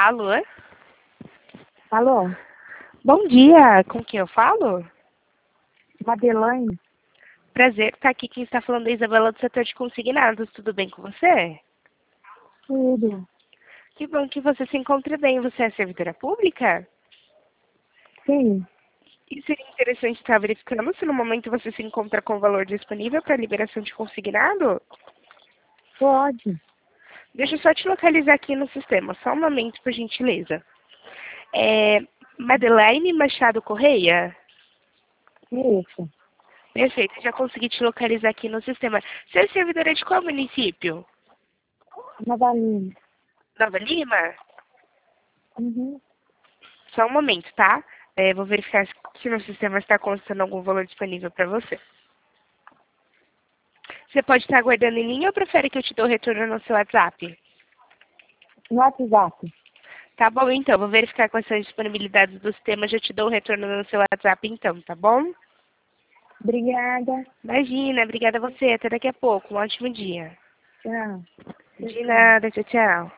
Alô? Alô, Bom dia, com quem eu falo? Madelaine? Prazer, tá aqui quem está falando é a Isabela do setor de consignados. Tudo bem com você? Tudo. Que bom que você se encontre bem. Você é servidora pública? Sim, E seria interessante estar verificando se no momento você se encontra com o valor disponível para liberação de consignado? pode. Deixa eu só te localizar aqui no sistema, só um momento, por gentileza. É Madelaine Machado Correia? Isso. Perfeito, já consegui te localizar aqui no sistema. Você é servidora de qual município? Madalena. Nova Lima? Uhum. Só um momento, tá? Vou verificar se no sistema está constando algum valor disponível para você. Você pode estar aguardando em linha ou prefere que eu te dê o retorno no seu WhatsApp? No WhatsApp. Tá bom, então. Vou verificar quais são as disponibilidades do sistema. Já te dou o retorno no seu WhatsApp, então, tá bom? Obrigada. Imagina, obrigada a você. Até daqui a pouco. Um ótimo dia. Tchau. De nada, tchau, tchau.